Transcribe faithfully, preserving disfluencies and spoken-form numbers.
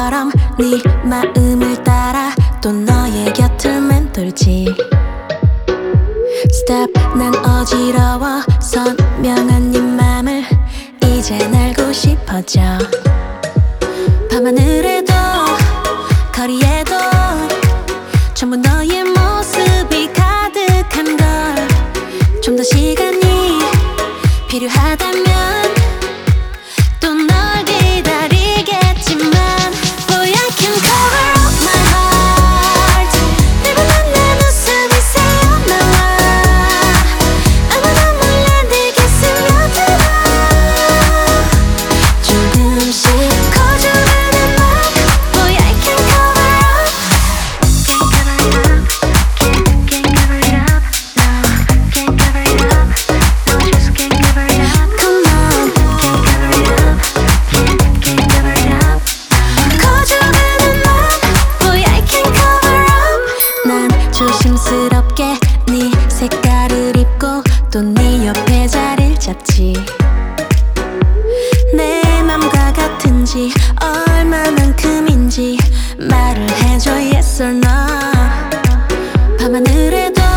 바람처럼 네 마음을 따라 또 너의 곁을 맴돌지. Stop, 난 어지러워. 선명한 네 맘을 이젠 알고 싶어져. 밤하늘에도 거리에도 전부 너의 모습이 가득한 걸. 좀 더 시간이 필요하다면 또 널 기다리겠지만 Boy, I can cover up my heart. 늘 보는 내 모습이 새어나와. 아무도 몰래 내게 스며들어. 조금씩 거절하는 말. Boy, I can cover up. Can't cover it up. Can't, can't cover it up. No, can't cover it up. No, just can't cover it up. Come on, can't cover it up. Can't, can't cover it up. 거절하는 말. Boy, I can cover up. 난 조심스럽게 네 색깔을 입고 또 네 옆에 자리를 잡지. 내 맘과 같은지 얼마만큼인지 말을 해줘 yes or no. 밤하늘에도